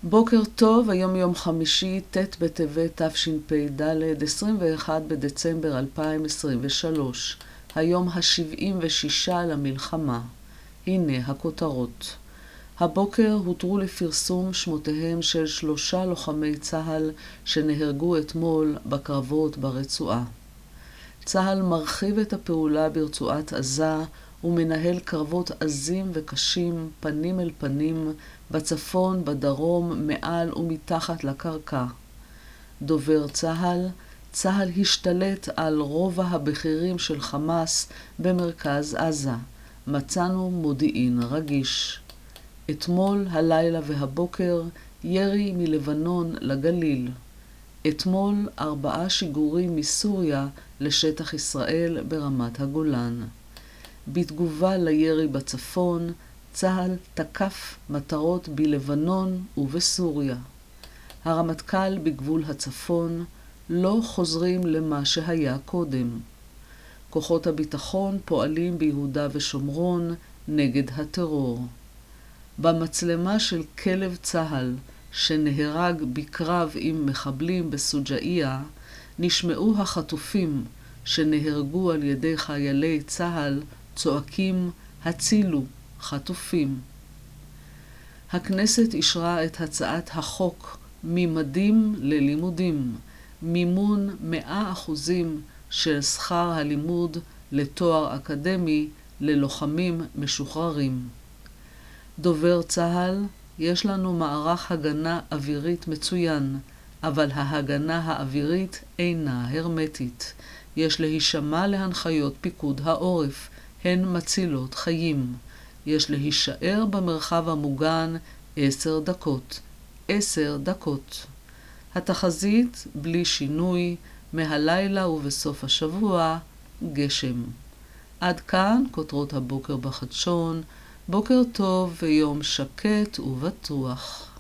בוקר טוב, היום יום חמישי, ט' בטבת תשפ"ד, 21 בדצמבר 2023, היום ה-76 למלחמה. הנה הכותרות. הבוקר הותרו לפרסום שמותיהם של 3 לוחמי צה"ל שנהרגו אתמול בקרבות ברצועה. צה"ל מרחיב את הפעולה ברצועת עזה ומנהל קרבות עזים וקשים פנים אל פנים בצפון, בדרום, מעל ומתחת לקרקע. דובר צה"ל השתלט על רובע הבכירים של חמאס במרכז עזה. מצאנו מודיעין רגיש. אתמול, הלילה והבוקר, ירי מלבנון לגליל. אתמול 4 שיגורים מסוריה לשטח ישראל ברמת הגולן. בתגובה לירי בצפון, צה"ל תקף מטרות בלבנון ובסוריה. הרמטכ"ל בגבול הצפון לא חוזרים למה שהיה קודם. כוחות הביטחון פועלים ביהודה ושומרון נגד הטרור. במצלמה של כלב צה"ל שנהרג בקרב עם מחבלים בסוג'איה, נשמעו החטופים שנהרגו על ידי חיילי צה"ל צועקים הצילו חטופים. הכנסת אישרה את הצעת החוק ממדים ללימודים, מימון 100% של שכר הלימוד לתואר אקדמי ללוחמים משוחררים. דובר צה"ל, יש לנו מערך הגנה אווירית מצוין, אבל ההגנה האווירית אינה הרמטית. יש להישמע להנחיות פיקוד העורף, הן מצילות חיים. יש להישאר במרחב המוגן 10 דקות. 10 דקות. התחזית בלי שינוי, מהלילה ובסוף השבוע, גשם. עד כאן כותרות הבוקר בחדשון. בוקר טוב ויום שקט ובטוח.